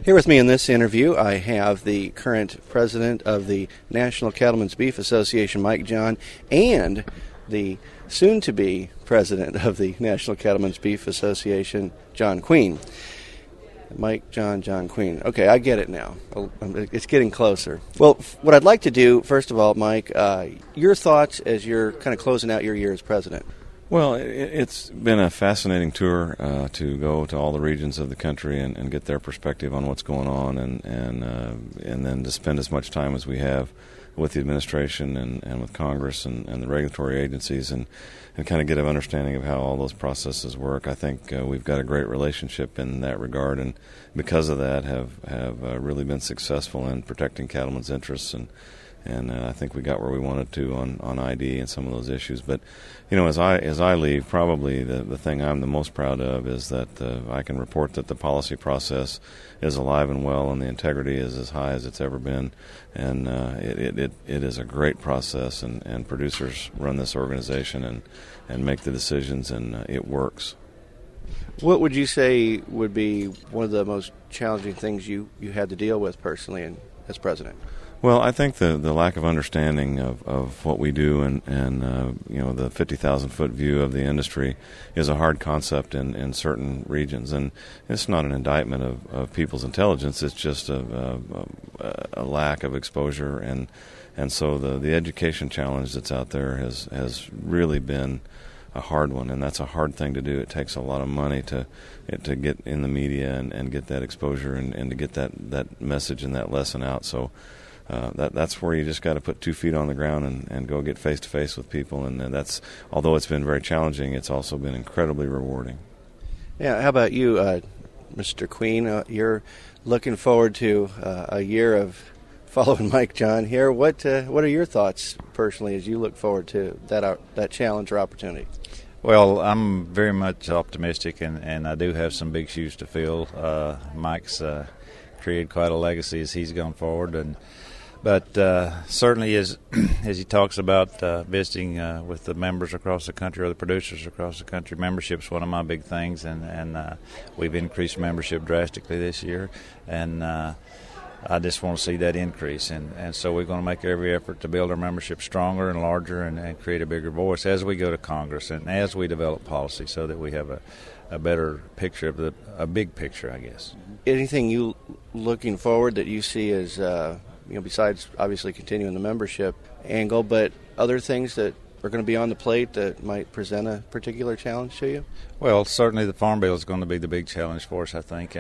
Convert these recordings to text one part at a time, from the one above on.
Here with me in this interview, I have the current president of the National Cattlemen's Beef Association, Mike John, and the soon-to-be president of the National Cattlemen's Beef Association, John Queen. Mike, John Queen. Okay, I get it now. It's getting closer. Well, what I'd like to do, first of all, Mike, your thoughts as you're kind of closing out your year as president. Well, it's been a fascinating tour to go to all the regions of the country and get their perspective on what's going on, and then to spend as much time as we have with the administration and with Congress and the regulatory agencies and kind of get an understanding of how all those processes work. I think we've got a great relationship in that regard, and because of that have really been successful in protecting cattlemen's interests, and I think we got where we wanted to on ID and some of those issues. But as I leave, probably the thing I'm the most proud of is that I can report that the policy process is alive and well, and the integrity is as high as it's ever been, and it is a great process, and producers run this organization and make the decisions, and it works. What would you say would be one of the most challenging things you had to deal with personally as president? Well, I think the lack of understanding of what we do and the 50,000-foot view of the industry is a hard concept in certain regions. And it's not an indictment of people's intelligence. It's just a lack of exposure. And so the education challenge that's out there has really been a hard one, and that's a hard thing to do. It takes a lot of money to get in the media and get that exposure and to get that message and that lesson out. So that's where you just got to put 2 feet on the ground and go get face-to-face with people. And that's, although it's been very challenging, it's also been incredibly rewarding. Yeah, how about you, Mr. Queen? You're looking forward to a year of following Mike John here. What are your thoughts personally as you look forward to that challenge or opportunity? Well, I'm very much optimistic, and I do have some big shoes to fill. Mike's created quite a legacy as he's gone forward, but certainly as he talks about visiting with the members across the country or the producers across the country, membership's one of my big things, and we've increased membership drastically this year, and I just want to see that increase, and so we're going to make every effort to build our membership stronger and larger and create a bigger voice as we go to Congress and as we develop policy so that we have a better picture of a big picture, I guess. Anything you looking forward that you see as besides obviously continuing the membership angle, but other things that are going to be on the plate that might present a particular challenge to you? Well, certainly the Farm Bill is going to be the big challenge for us, I think,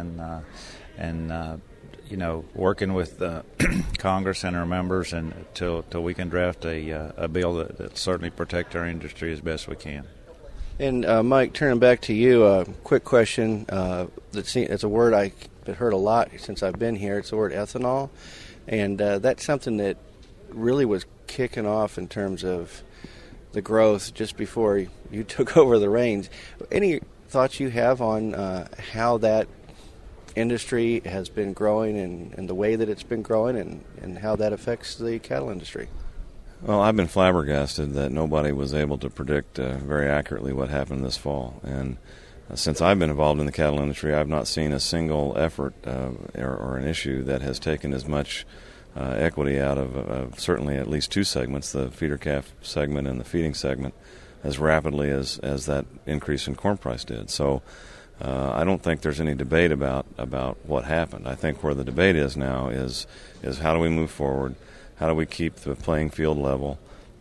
and working with Congress and our members and till we can draft a bill that certainly protect our industry as best we can. And Mike, turning back to you, a quick question. It's a word I've heard a lot since I've been here. It's the word ethanol, and that's something that really was kicking off in terms of the growth just before you took over the reins. Any thoughts you have on how that industry has been growing and the way that it's been growing and how that affects the cattle industry? Well, I've been flabbergasted that nobody was able to predict very accurately what happened this fall. And since I've been involved in the cattle industry, I've not seen a single effort or an issue that has taken as much equity out of certainly at least 2 segments, the feeder calf segment and the feeding segment, as rapidly as that increase in corn price did. So I don't think there's any debate about what happened. I think where the debate is now is how do we move forward, how do we keep the playing field level,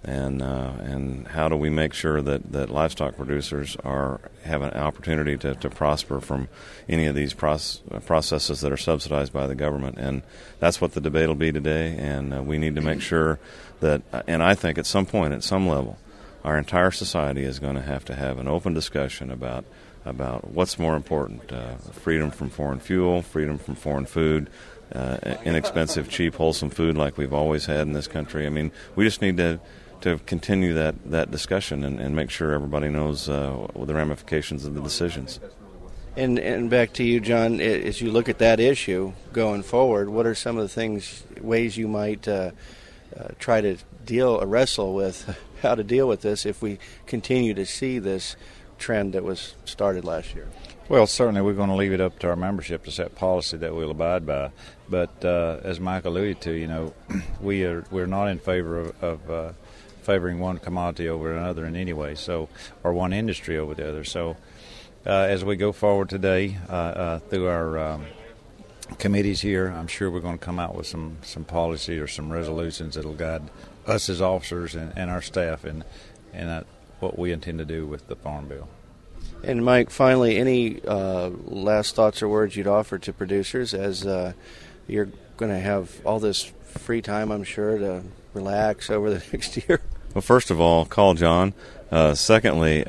and how do we make sure that livestock producers have an opportunity to prosper from any of these processes that are subsidized by the government. And that's what the debate will be today, and we need to make sure that, and I think at some point, at some level, our entire society is going to have an open discussion about what's more important, freedom from foreign fuel, freedom from foreign food, inexpensive, cheap, wholesome food like we've always had in this country. I mean, we just need to continue that discussion and make sure everybody knows the ramifications of the decisions. And back to you, John, as you look at that issue going forward, what are some of the ways you might try to wrestle with how to deal with this if we continue to see this trend that was started last year? Well, certainly we're going to leave it up to our membership to set policy that we'll abide by. But as Mike alluded to, we're not in favor of favoring one commodity over another in any way, or one industry over the other. So as we go forward today through our committees here, I'm sure we're going to come out with some policy or some resolutions that will guide us as officers and our staff in what we intend to do with the Farm Bill. And Mike, finally, any last thoughts or words you'd offer to producers as you're going to have all this free time, I'm sure, to relax over the next year? Well, first of all, call John. Secondly,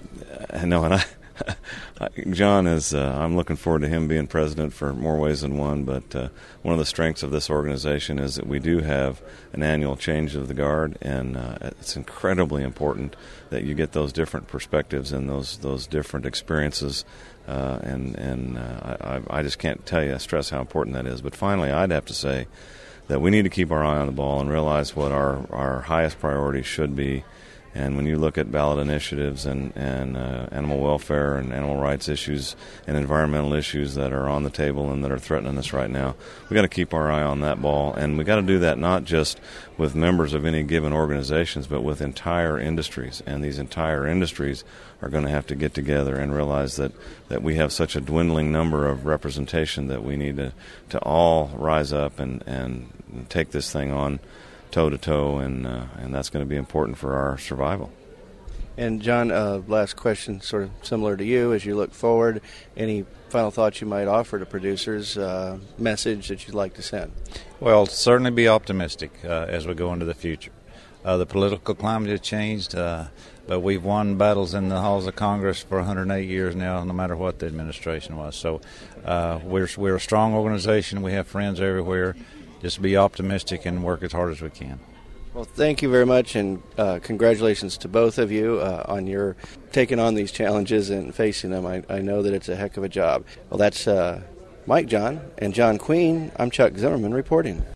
John is, I'm looking forward to him being president for more ways than one, but one of the strengths of this organization is that we do have an annual change of the guard, and it's incredibly important that you get those different perspectives and those different experiences, and I just can't stress how important that is. But finally, I'd have to say that we need to keep our eye on the ball and realize what our highest priority should be. And when you look at ballot initiatives and animal welfare and animal rights issues and environmental issues that are on the table and that are threatening us right now, we've got to keep our eye on that ball. And we've got to do that not just with members of any given organizations, but with entire industries. And these entire industries are going to have to get together and realize that we have such a dwindling number of representation that we need to all rise up and take this thing on toe-to-toe, and that's going to be important for our survival. And John, last question, sort of similar to you, as you look forward, any final thoughts you might offer to producers, message that you'd like to send? Well, certainly be optimistic as we go into the future. The political climate has changed, but we've won battles in the halls of Congress for 108 years now, no matter what the administration was. So we're a strong organization. We have friends everywhere. Just be optimistic and work as hard as we can. Well, thank you very much, and congratulations to both of you on your taking on these challenges and facing them. I know that it's a heck of a job. Well, that's Mike John and John Queen. I'm Chuck Zimmerman reporting.